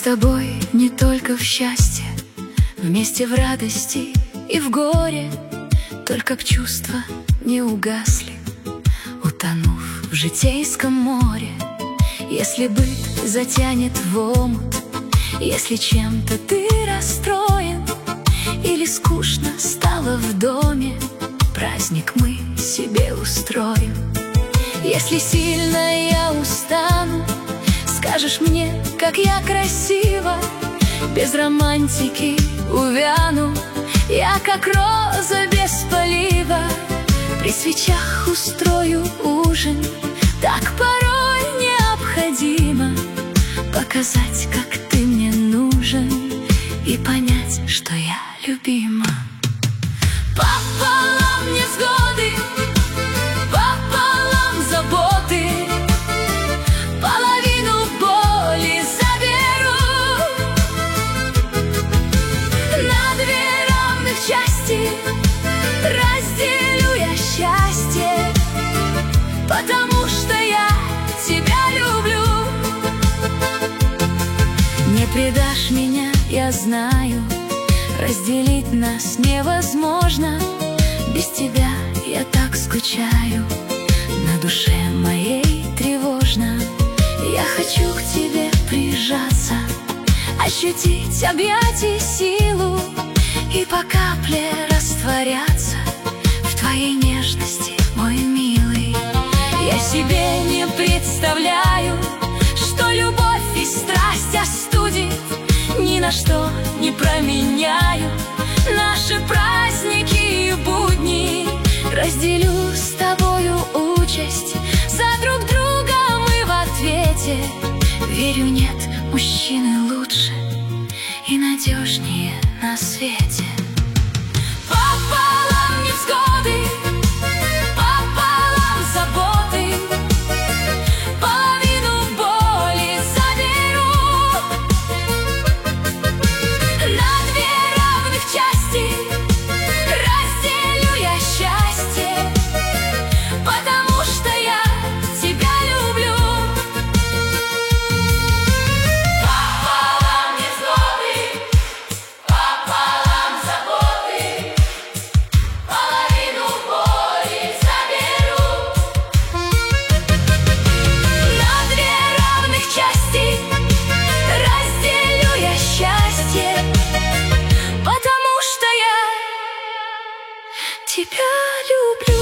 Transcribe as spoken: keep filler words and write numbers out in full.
тобой не только в счастье, вместе в радости и в горе, только б чувства не угасли, утонув в житейском море. Если быт затянет в омут, если чем-то ты расстроен или скучно стало в доме, праздник мы себе устроим. Если сильно я устану, скажешь мне, как я красива, без романтики увяну я, как роза без полива. При свечах устрою ужин, так порой необходимо показать, как ты мне нужен, и понять, что я любима. Пополам невзгоды, пополам заботы, половину боли заберу. На две равных части разделю я счастье, потому что я тебя люблю. Не предашь меня, я знаю, разделить нас невозможно. Без тебя я так скучаю, на душе моей тревожно. Я хочу к тебе прижаться, ощутить объятий силу и по капле растворяться в твоей нежности, мой милый. Я себе не представляю, что любовь и страсть остудит, ни на что не променяю наши праздники и будни. Разделю с тобою участь, за друг друга мы в ответе. Верю, нет мужчины лучше и надежнее на свете. Пополам невзгоды, пополам заботы, половину боли заберу. На две равных части разделю я счастье, потому что я тебя люблю. Пополам невзгоды, пополам заботы, половину боли заберу. На две равных части разделю я счастье, потому что я тебя люблю.